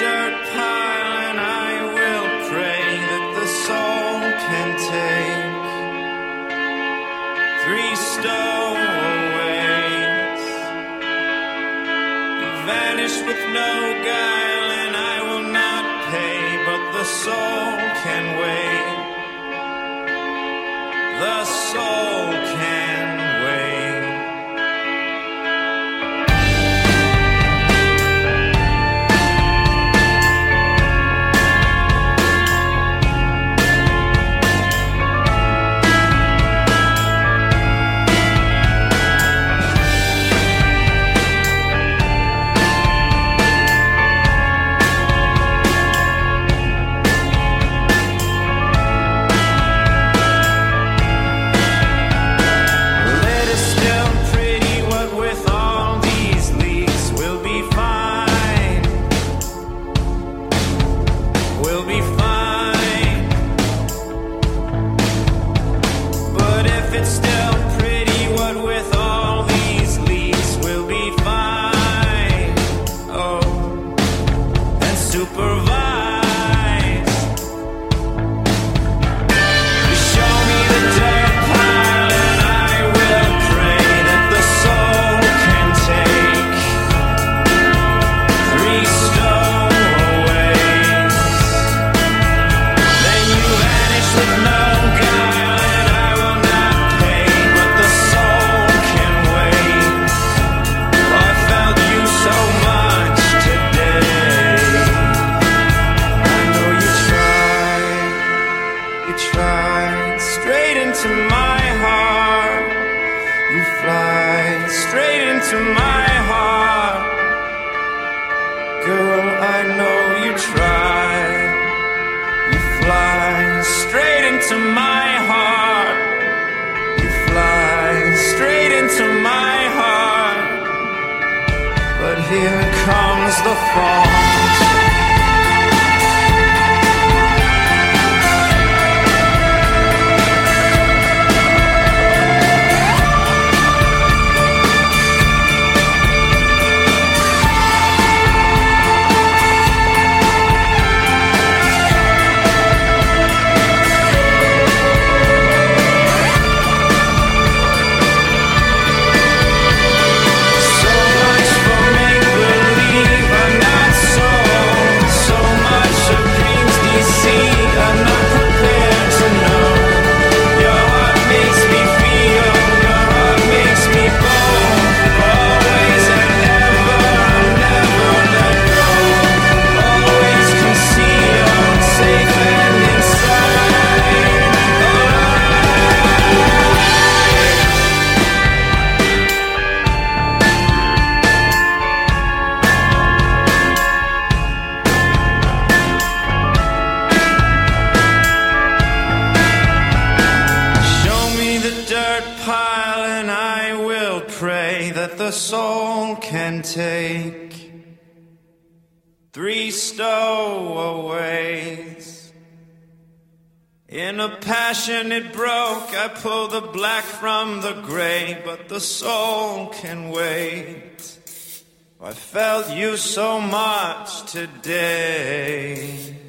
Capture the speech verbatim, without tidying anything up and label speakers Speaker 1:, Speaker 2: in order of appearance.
Speaker 1: dirt pile and I will pray that the soul can take three stowaways. You vanish with no guile and I will not pay, but the soul can wait. The soul can wait. Here comes the fall. The soul can take three stowaways. In a passion it broke, I pulled the black from the gray, but the soul can wait. I felt you so much today.